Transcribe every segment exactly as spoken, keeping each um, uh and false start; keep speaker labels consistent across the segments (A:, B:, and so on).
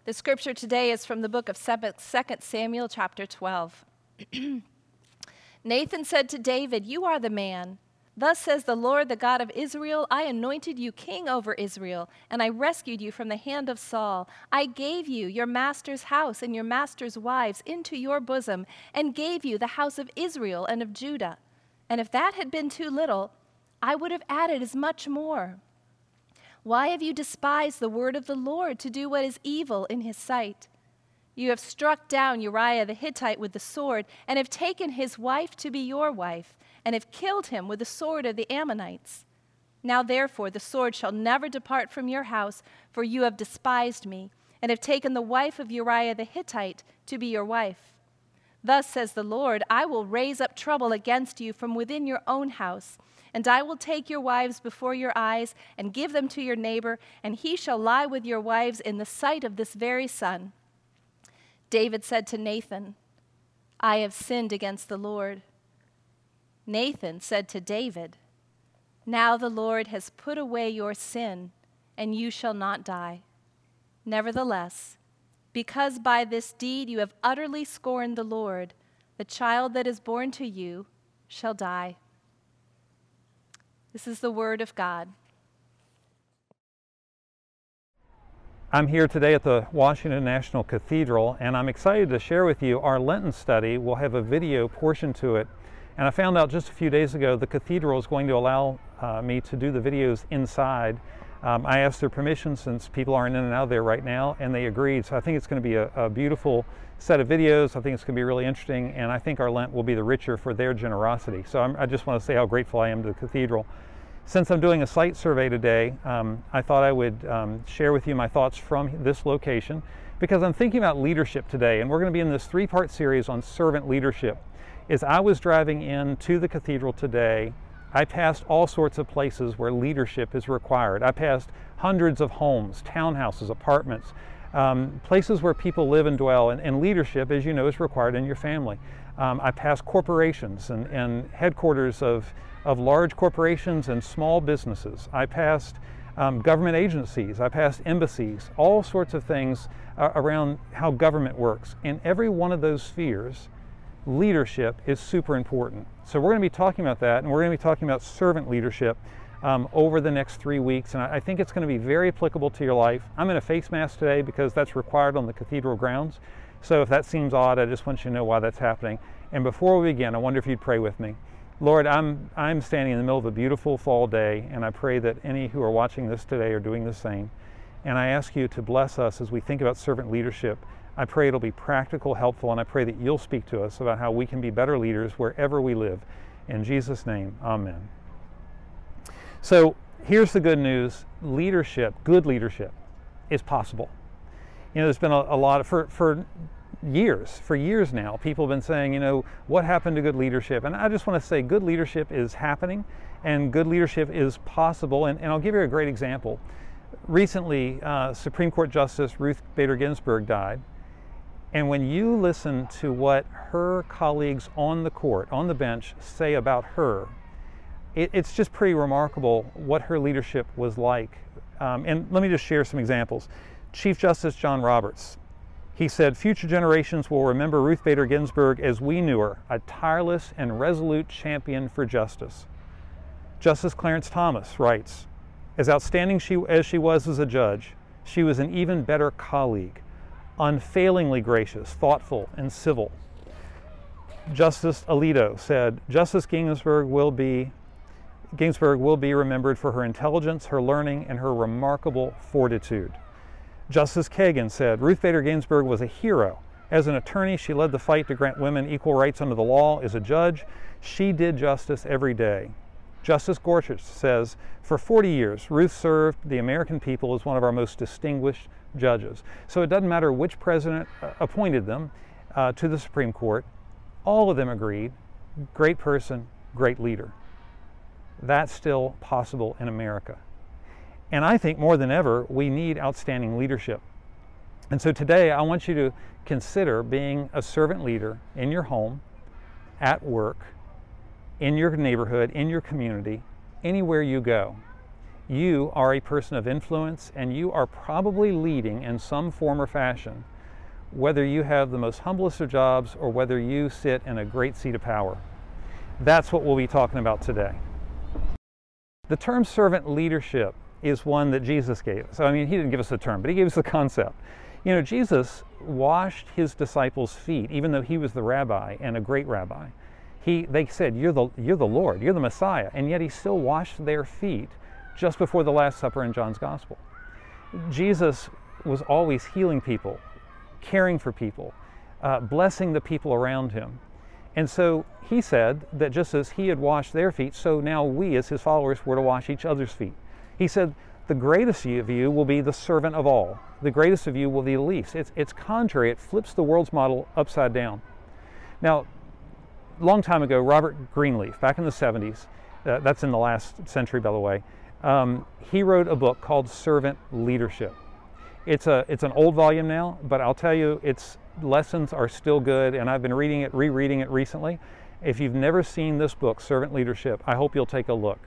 A: The scripture today is from the book of Second Samuel, chapter twelve. Nathan said to David, "You are the man. Thus says the Lord, the God of Israel, I anointed you king over Israel, and I rescued you from the hand of Saul. I gave you your master's house and your master's wives into your bosom, and gave you the house of Israel and of Judah. And if that had been too little, I would have added as much more. Why have you despised the word of the Lord to do what is evil in his sight? You have struck down Uriah the Hittite with the sword, and have taken his wife to be your wife, and have killed him with the sword of the Ammonites. Now therefore the sword shall never depart from your house, for you have despised me, and have taken the wife of Uriah the Hittite to be your wife. Thus says the Lord, I will raise up trouble against you from within your own house, and I will take your wives before your eyes, and give them to your neighbor, and he shall lie with your wives in the sight of this very sun." David said to Nathan, "I have sinned against the Lord." Nathan said to David, "Now the Lord has put away your sin, and you shall not die. Nevertheless, because by this deed you have utterly scorned the Lord, the child that is born to you shall die." This is the word of God.
B: I'm here today at the Washington National Cathedral, and I'm excited to share with you our Lenten study. We'll have a video portion to it. And I found out just a few days ago the cathedral is going to allow uh, me to do the videos inside. Um, I asked their permission since people aren't in and out of there right now, and they agreed. So I think it's going to be a, a beautiful set of videos. I think it's going to be really interesting, and I think our Lent will be the richer for their generosity. So I'm, I just want to say how grateful I am to the cathedral. Since I'm doing a site survey today, um, I thought I would um, share with you my thoughts from this location, because I'm thinking about leadership today, and we're going to be in this three-part series on servant leadership. As I was driving into the cathedral today, I passed all sorts of places where leadership is required. I passed hundreds of homes, townhouses, apartments, um, places where people live and dwell, and, and leadership, as you know, is required in your family. Um, I passed corporations and, and headquarters of, of large corporations and small businesses. I passed um, government agencies. I passed embassies, all sorts of things uh, around how government works. In every one of those spheres, leadership is super important. So we're going to be talking about that, and we're going to be talking about servant leadership um, over the next three weeks. And I, I think it's going to be very applicable to your life. I'm in a face mask today because that's required on the cathedral grounds. So if that seems odd, I just want you to know why that's happening. And before we begin, I wonder if you'd pray with me. Lord, I'm, I'm standing in the middle of a beautiful fall day, and I pray that any who are watching this today are doing the same. And I ask you to bless us as we think about servant leadership. I pray it'll be practical, helpful, and I pray that you'll speak to us about how we can be better leaders wherever we live. In Jesus' name, amen. So here's the good news. Leadership, good leadership, is possible. You know, there's been a, a lot of, for, for years, for years now, people have been saying, you know, what happened to good leadership? And I just want to say good leadership is happening, and good leadership is possible. And, and I'll give you a great example. Recently, uh, Supreme Court Justice Ruth Bader Ginsburg died. And when you listen to what her colleagues on the court, on the bench, say about her, it, it's just pretty remarkable what her leadership was like. Um, and let me just share some examples. Chief Justice John Roberts, he said, "Future generations will remember Ruth Bader Ginsburg as we knew her, a tireless and resolute champion for justice." Justice Clarence Thomas writes, "As outstanding she, as she was as a judge, she was an even better colleague, unfailingly gracious, thoughtful, and civil." Justice Alito said, "Justice Ginsburg will be Ginsburg will be remembered for her intelligence, her learning, and her remarkable fortitude." Justice Kagan said, "Ruth Bader Ginsburg was a hero. As an attorney, she led the fight to grant women equal rights under the law. As a judge, she did justice every day." Justice Gorsuch says, "For forty years, Ruth served the American people as one of our most distinguished judges." So it doesn't matter which president appointed them uh, to the Supreme Court, all of them agreed, great person, great leader. That's still possible in America. And I think more than ever, we need outstanding leadership. And so today I want you to consider being a servant leader in your home, at work, in your neighborhood, in your community, anywhere you go. You are a person of influence, and you are probably leading in some form or fashion, whether you have the most humblest of jobs or whether you sit in a great seat of power. That's what we'll be talking about today. The term servant leadership is one that Jesus gave us. I mean, he didn't give us the term, but he gave us the concept. You know, Jesus washed his disciples' feet, even though he was the rabbi and a great rabbi. He, they said, you're the, you're the Lord, you're the Messiah, and yet he still washed their feet just before the Last Supper in John's Gospel. Jesus was always healing people, caring for people, uh, blessing the people around him. And so he said that just as he had washed their feet, so now we as his followers were to wash each other's feet. He said, the greatest of you will be the servant of all. The greatest of you will be the least. It's, it's contrary. It flips the world's model upside down. Now, a long time ago, Robert Greenleaf, back in the seventies, uh, that's in the last century, by the way, um, he wrote a book called Servant Leadership. It's, a, it's an old volume now, but I'll tell you, its lessons are still good, and I've been reading it, rereading it recently. If you've never seen this book, Servant Leadership, I hope you'll take a look.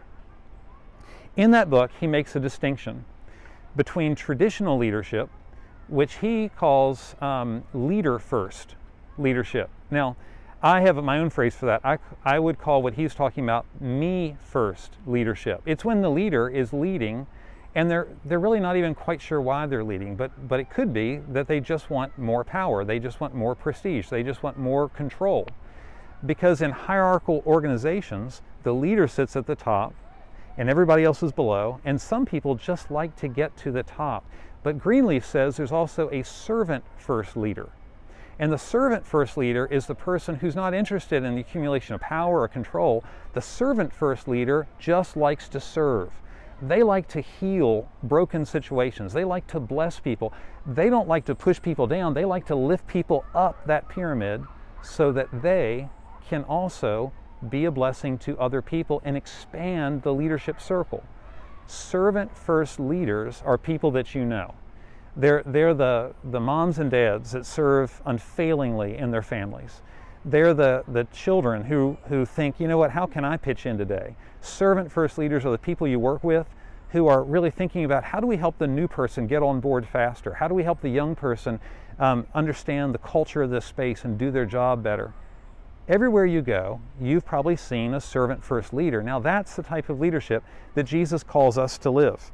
B: In that book, he makes a distinction between traditional leadership, which he calls um, leader-first leadership. Now, I have my own phrase for that. I, I would call what he's talking about me-first leadership. It's when the leader is leading, and they're, they're really not even quite sure why they're leading, but, but it could be that they just want more power. They just want more prestige. They just want more control. Because in hierarchical organizations, the leader sits at the top, and everybody else is below, and some people just like to get to the top. But Greenleaf says there's also a servant-first leader. And the servant-first leader is the person who's not interested in the accumulation of power or control. The servant-first leader just likes to serve. They like to heal broken situations. They like to bless people. They don't like to push people down. They like to lift people up that pyramid so that they can also be a blessing to other people and expand the leadership circle. Servant-first leaders are people that you know. They're, they're the, the moms and dads that serve unfailingly in their families. They're the, the children who, who think, you know what, how can I pitch in today? Servant-first leaders are the people you work with who are really thinking about how do we help the new person get on board faster? How do we help the young person um, understand the culture of this space and do their job better? Everywhere you go, you've probably seen a servant-first leader. Now that's the type of leadership that Jesus calls us to live.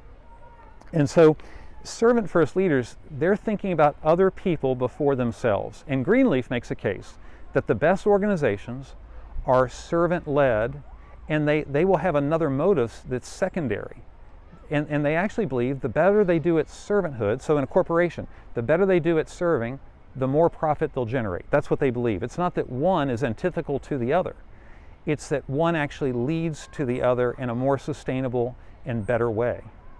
B: And so servant-first leaders, they're thinking about other people before themselves. And Greenleaf makes a case that the best organizations are servant-led, and they, they will have another motive that's secondary. And, and they actually believe the better they do at servanthood, so in a corporation, the better they do at serving, the more profit they'll generate. That's what they believe. It's not that one is antithetical to the other. It's that one actually leads to the other in a more sustainable and better way.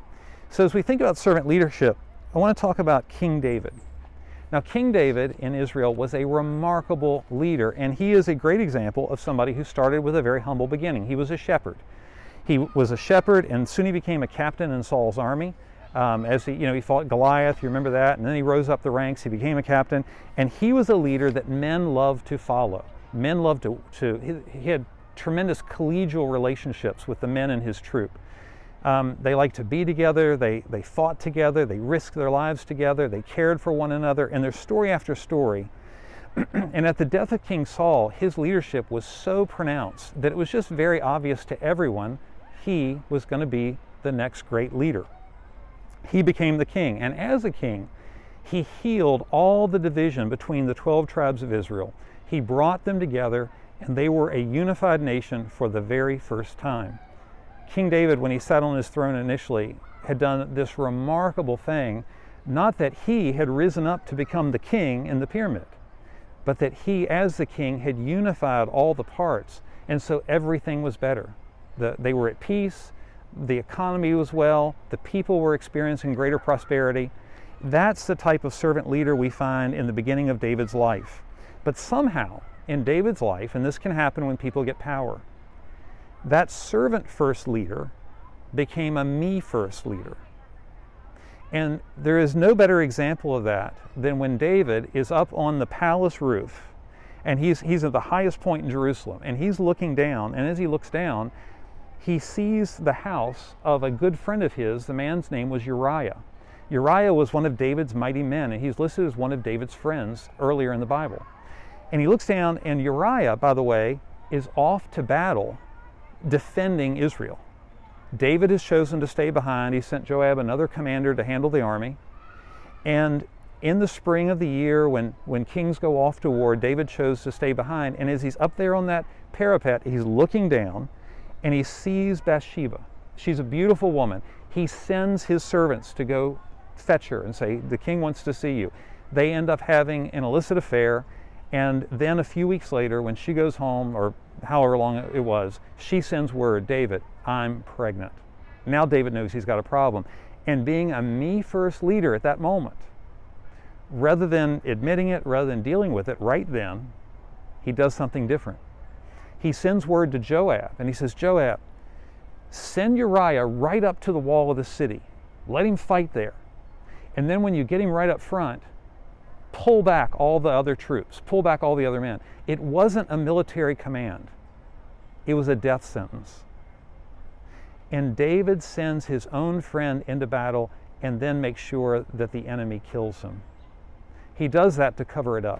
B: So as we think about servant leadership, I want to talk about King David. Now, King David in Israel was a remarkable leader, and he is a great example of somebody who started with a very humble beginning. He was a shepherd. He was a shepherd, and soon he became a captain in Saul's army. Um, as he, you know, he fought Goliath, you remember that, and then he rose up the ranks, he became a captain, and he was a leader that men loved to follow. Men loved to, to he, he had tremendous collegial relationships with the men in his troop. Um, they liked to be together, they, they fought together, they risked their lives together, they cared for one another, and there's story after story. And at the death of King Saul, his leadership was so pronounced that it was just very obvious to everyone he was going to be the next great leader. He became the king, and as a king, he healed all the division between the twelve tribes of Israel. He brought them together, and they were a unified nation for the very first time. King David, when he sat on his throne initially, had done this remarkable thing, not that he had risen up to become the king in the pyramid, but that he, as the king, had unified all the parts, and so everything was better. The, they were at peace, the economy was well, the people were experiencing greater prosperity. That's the type of servant leader we find in the beginning of David's life. But somehow, in David's life, and this can happen when people get power, that servant-first leader became a me-first leader. And there is no better example of that than when David is up on the palace roof, and he's, he's at the highest point in Jerusalem, and he's looking down, and as he looks down, he sees the house of a good friend of his. The man's name was Uriah. Uriah was one of David's mighty men, and he's listed as one of David's friends earlier in the Bible. And he looks down, and Uriah, by the way, is off to battle defending Israel. David has chosen to stay behind. He sent Joab, another commander, to handle the army. And in the spring of the year, when, when kings go off to war, David chose to stay behind. And as he's up there on that parapet, he's looking down, and he sees Bathsheba. She's a beautiful woman. He sends his servants to go fetch her and say, the king wants to see you. They end up having an illicit affair, and then a few weeks later, when she goes home, or however long it was, she sends word, David, I'm pregnant. Now David knows he's got a problem. And being a me-first leader at that moment, rather than admitting it, rather than dealing with it right then, he does something different. He sends word to Joab, and he says, Joab, send Uriah right up to the wall of the city. Let him fight there. And then when you get him right up front, pull back all the other troops, pull back all the other men. It wasn't a military command. It was a death sentence. And David sends his own friend into battle and then makes sure that the enemy kills him. He does that to cover it up.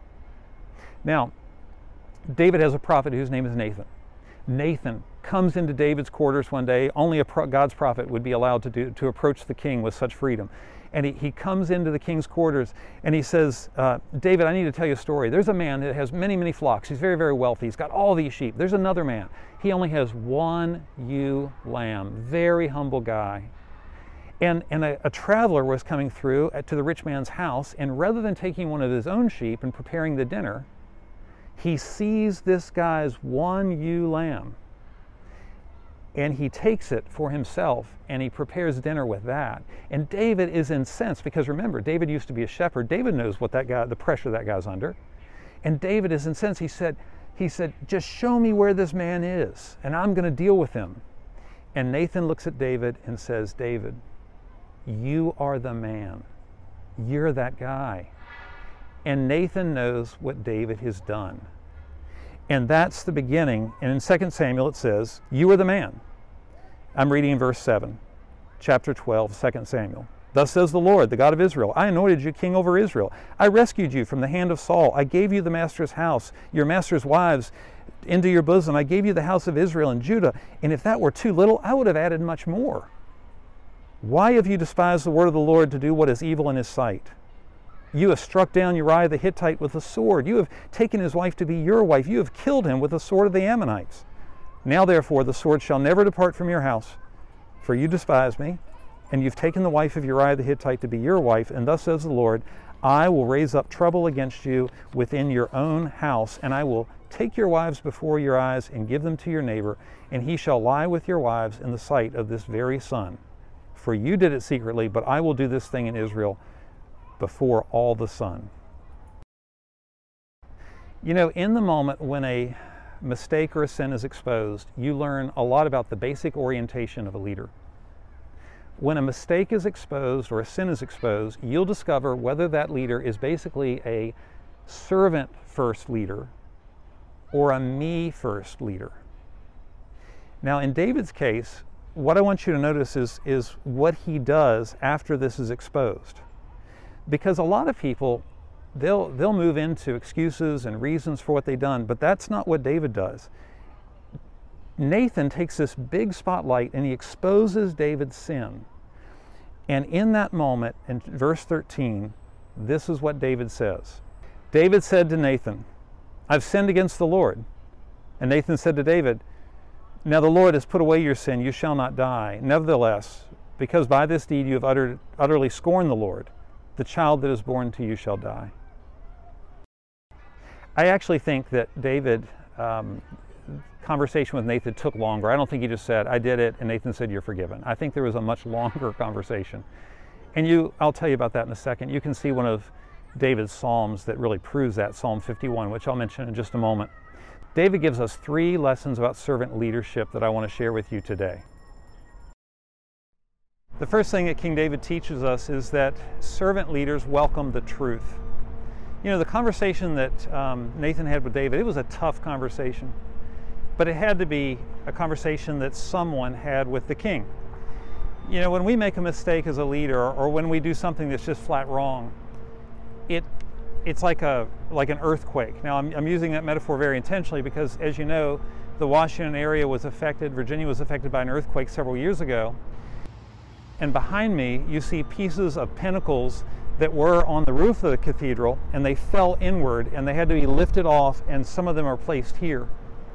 B: Now, David has a prophet whose name is Nathan. Nathan comes into David's quarters one day. Only a pro- God's prophet would be allowed to, do, to approach the king with such freedom. And he, he comes into the king's quarters and he says, uh, David, I need to tell you a story. There's a man that has many, many flocks. He's very, very wealthy. He's got all these sheep. There's another man. He only has one ewe lamb. Very humble guy. And, and a, a traveler was coming through at, to the rich man's house, and rather than taking one of his own sheep and preparing the dinner, he sees this guy's one ewe lamb, and he takes it for himself, and he prepares dinner with that. And David is incensed, because remember, David used to be a shepherd. David knows what that guy, the pressure that guy's under. And David is incensed. He said, he said, just show me where this man is, and I'm going to deal with him. And Nathan looks at David and says, David, you are the man. You're that guy. And Nathan knows what David has done. And that's the beginning. And in Second Samuel it says, you are the man. I'm reading in verse seven, chapter twelve, Second Samuel. Thus says the Lord, the God of Israel, I anointed you king over Israel. I rescued you from the hand of Saul. I gave you the master's house, your master's wives into your bosom. I gave you the house of Israel and Judah. And if that were too little, I would have added much more. Why have you despised the word of the Lord to do what is evil in his sight? You have struck down Uriah the Hittite with a sword. You have taken his wife to be your wife. You have killed him with the sword of the Ammonites. Now therefore the sword shall never depart from your house, for you despise me, and you've taken the wife of Uriah the Hittite to be your wife, and thus says the Lord, I will raise up trouble against you within your own house, and I will take your wives before your eyes and give them to your neighbor, and he shall lie with your wives in the sight of this very sun. For you did it secretly, but I will do this thing in Israel before all the sun. You know, in the moment when a mistake or a sin is exposed, you learn a lot about the basic orientation of a leader. When a mistake is exposed or a sin is exposed, you'll discover whether that leader is basically a servant-first leader or a me-first leader. Now, in David's case, what I want you to notice is, is what he does after this is exposed. Because a lot of people, they'll, they'll move into excuses and reasons for what they've done, but that's not what David does. Nathan takes this big spotlight and he exposes David's sin. And in that moment, in verse thirteen, this is what David says. David said to Nathan, I've sinned against the Lord. And Nathan said to David, now the Lord has put away your sin, you shall not die. Nevertheless, because by this deed you have uttered, utterly scorned the Lord, the child that is born to you shall die. I actually think that David, um, conversation with Nathan took longer. I don't think he just said, I did it, and Nathan said, you're forgiven. I think there was a much longer conversation. And you, I'll tell you about that in a second. You can see one of David's Psalms that really proves that, Psalm fifty-one, which I'll mention in just a moment. David gives us three lessons about servant leadership that I want to share with you today. The first thing that King David teaches us is that servant leaders welcome the truth. You know, the conversation that um, Nathan had with David, it was a tough conversation. but it had to be a conversation that someone had with the king. You know, when we make a mistake as a leader, or when we do something that's just flat wrong, it it's like a like an earthquake. Now, I'm, I'm using that metaphor very intentionally because, as you know, the Washington area was affected, Virginia was affected by an earthquake several years ago. And behind me, you see pieces of pinnacles that were on the roof of the cathedral, and they fell inward, and they had to be lifted off, and some of them are placed here.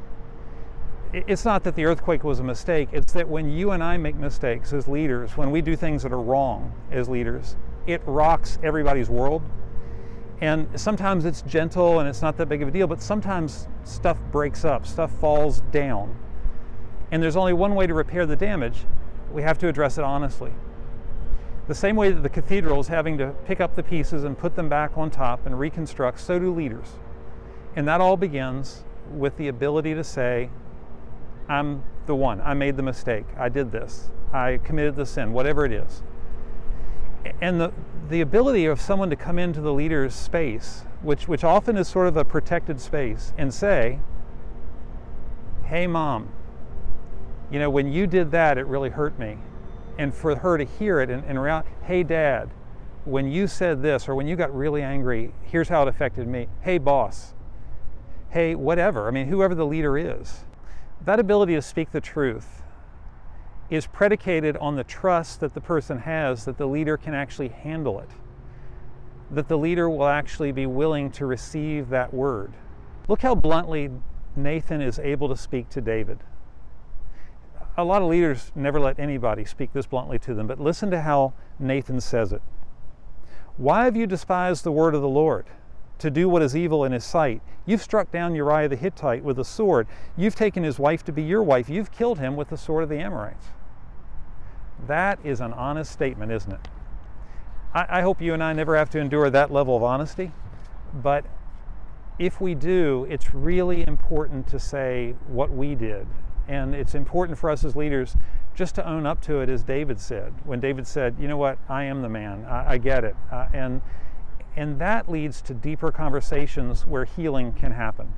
B: It's not that the earthquake was a mistake, it's that when you and I make mistakes as leaders, when we do things that are wrong as leaders, it rocks everybody's world. And sometimes it's gentle and it's not that big of a deal, but sometimes stuff breaks up, stuff falls down. And there's only one way to repair the damage. We have to address it honestly. The same way that the cathedral is having to pick up the pieces and put them back on top and reconstruct, so do leaders. And that all begins with the ability to say, I'm the one, I made the mistake, I did this, I committed the sin, whatever it is. And the, the ability of someone to come into the leader's space, which, which often is sort of a protected space, and say, hey mom, you know, when you did that, it really hurt me. And for her to hear it and, and around, hey dad, when you said this, or when you got really angry, here's how it affected me. Hey boss, hey whatever, I mean, whoever the leader is. That ability to speak the truth is predicated on the trust that the person has that the leader can actually handle it, that the leader will actually be willing to receive that word. Look how bluntly Nathan is able to speak to David. A lot of leaders never let anybody speak this bluntly to them, but listen to how Nathan says it. Why have you despised the word of the Lord, to do what is evil in his sight? You've struck down Uriah the Hittite with a sword. You've taken his wife to be your wife. You've killed him with the sword of the Amorites. That is an honest statement, isn't it? I, I hope you and I never have to endure that level of honesty, but if we do, it's really important to say what we did. And it's important for us as leaders just to own up to it, as David said. When David said, you know what, I am the man, I, I get it. Uh, and, and that leads to deeper conversations where healing can happen.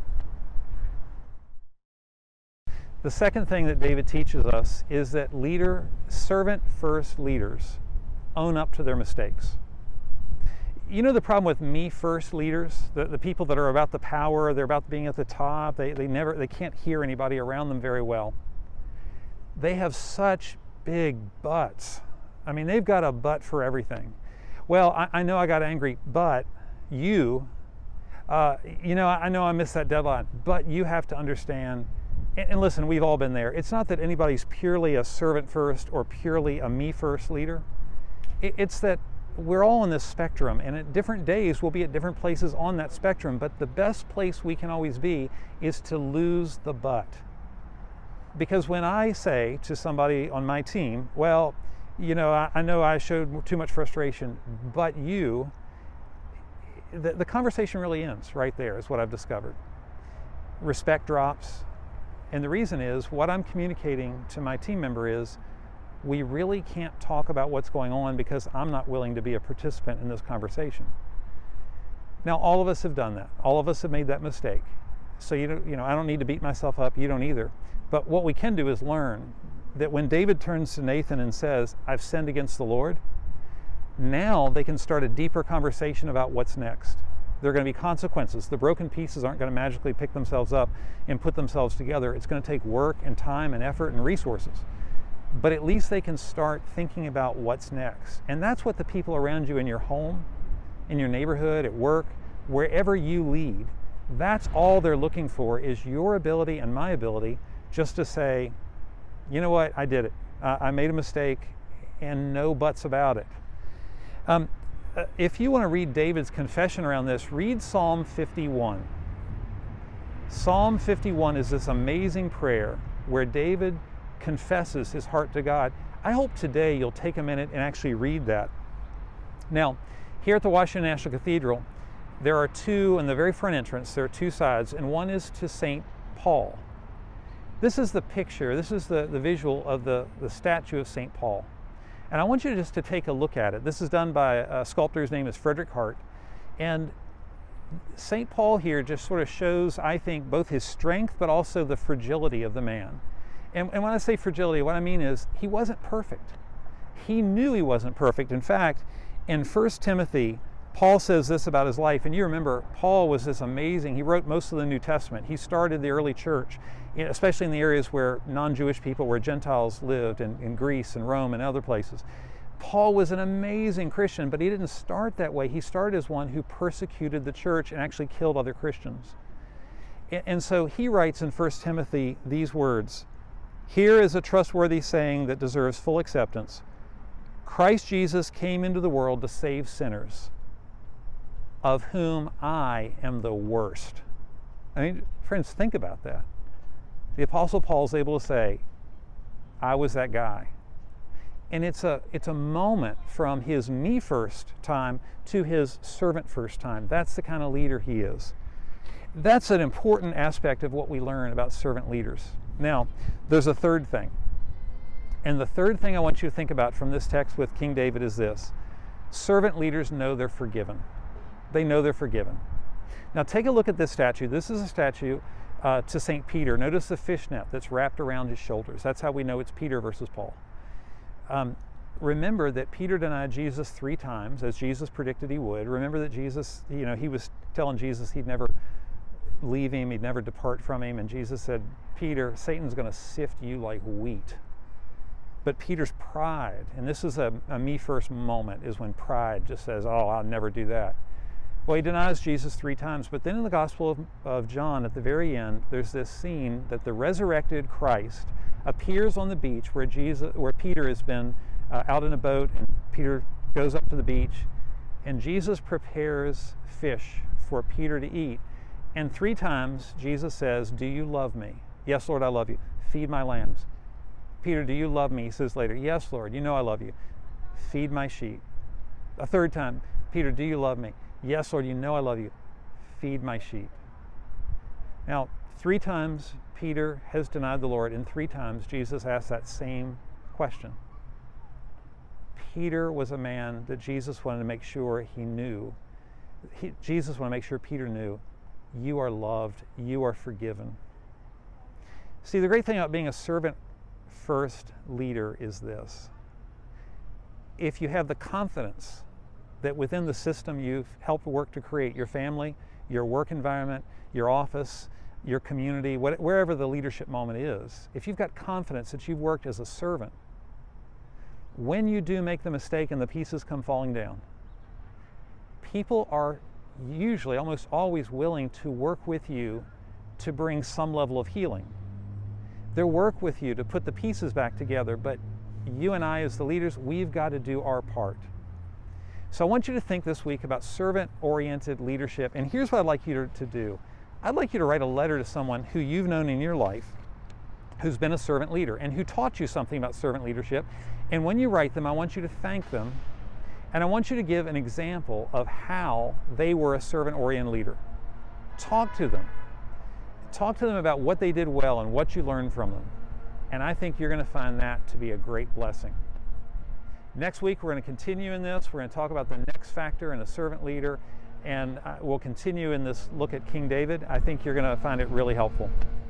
B: The second thing that David teaches us is that leader, servant-first leaders own up to their mistakes. You know the problem with me-first leaders, the, the people that are about the power, they're about being at the top, they, they never, they can't hear anybody around them very well. They have such big butts. I mean, they've got a butt for everything. Well, I, I know I got angry, but you, uh, you know, I know I missed that deadline, but you have to understand, and, and listen, we've all been there. It's not that anybody's purely a servant-first or purely a me-first leader. It, it's that we're all on this spectrum, and at different days we'll be at different places on that spectrum, but the best place we can always be is to lose the but. Because when I say to somebody on my team, well, you know, I, I know I showed too much frustration, but you, the, the conversation really ends right there, is what I've discovered. Respect drops, and the reason is, what I'm communicating to my team member is, we really can't talk about what's going on because I'm not willing to be a participant in this conversation. Now, all of us have done that. All of us have made that mistake. So, you know, you know, I don't need to beat myself up. You don't either. But what we can do is learn that when David turns to Nathan and says, I've sinned against the Lord, now they can start a deeper conversation about what's next. There are going to be consequences. The broken pieces aren't going to magically pick themselves up and put themselves together. It's going to take work and time and effort and resources. But at least they can start thinking about what's next. And that's what the people around you in your home, in your neighborhood, at work, wherever you lead, that's all they're looking for, is your ability and my ability just to say, you know what, I did it. Uh, I made a mistake, and no buts about it. Um, if you want to read David's confession around this, read Psalm fifty-one. Psalm fifty-one is this amazing prayer where David confesses his heart to God. I hope today you'll take a minute and actually read that. Now, here at the Washington National Cathedral, there are two, in the very front entrance, there are two sides, and one is to Saint Paul. This is the picture, this is the, the visual of the, the statue of Saint Paul. And I want you just to take a look at it. This is done by a sculptor whose name is Frederick Hart. And Saint Paul here just sort of shows, I think, both his strength but also the fragility of the man. And, and when I say fragility, what I mean is he wasn't perfect. He knew he wasn't perfect. In fact, in First Timothy, Paul says this about his life. And you remember, Paul was this amazing, he wrote most of the New Testament. He started the early church, especially in the areas where non-Jewish people, where Gentiles lived, in, in Greece and Rome and other places. Paul was an amazing Christian, but he didn't start that way. He started as one who persecuted the church and actually killed other Christians. And, and so he writes in First Timothy these words, "Here is a trustworthy saying that deserves full acceptance. Christ Jesus came into the world to save sinners, of whom I am the worst." I mean, friends, think about that. The Apostle Paul is able to say, I was that guy. And it's a, it's a moment from his me first time to his servant first time. That's the kind of leader he is. That's an important aspect of what we learn about servant leaders. Now, there's a third thing. And the third thing I want you to think about from this text with King David is this. Servant leaders know they're forgiven. They know they're forgiven. Now take a look at this statue. This is a statue uh, to Saint Peter. Notice the fishnet that's wrapped around his shoulders. That's how we know it's Peter versus Paul. Um, remember that Peter denied Jesus three times, as Jesus predicted he would. Remember that Jesus, you know, he was telling Jesus he'd never leave him, he'd never depart from him, and Jesus said, Peter, Satan's going to sift you like wheat. But Peter's pride, and this is a, a me first moment, is when pride just says, oh, I'll never do that. Well, he denies Jesus three times, but then in the Gospel of, of John, at the very end, there's this scene that the resurrected Christ appears on the beach where Jesus, where Peter has been uh, out in a boat, and Peter goes up to the beach, and Jesus prepares fish for Peter to eat. And three times Jesus says, do you love me? Yes, Lord, I love you. Feed my lambs. Peter, do you love me? He says later, yes, Lord, you know I love you. Feed my sheep. A third time, Peter, do you love me? Yes, Lord, you know I love you. Feed my sheep. Now, three times Peter has denied the Lord, and three times Jesus asked that same question. Peter was a man that Jesus wanted to make sure he knew. He, Jesus wanted to make sure Peter knew, you are loved, you are forgiven. See, the great thing about being a servant first leader is this. If you have the confidence that within the system you've helped work to create, your family, your work environment, your office, your community, what, wherever the leadership moment is, if you've got confidence that you've worked as a servant, when you do make the mistake and the pieces come falling down, people are usually, almost always willing to work with you to bring some level of healing. They'll work with you to put the pieces back together, but you and I as the leaders, we've got to do our part. So I want you to think this week about servant-oriented leadership, and here's what I'd like you to, to do. I'd like you to write a letter to someone who you've known in your life who's been a servant leader and who taught you something about servant leadership. And when you write them, I want you to thank them, and I want you to give an example of how they were a servant-oriented leader. Talk to them. Talk to them about what they did well and what you learned from them. And I think you're going to find that to be a great blessing. Next week, we're going to continue in this. We're going to talk about the next factor in a servant leader, and we'll continue in this look at King David. I think you're going to find it really helpful.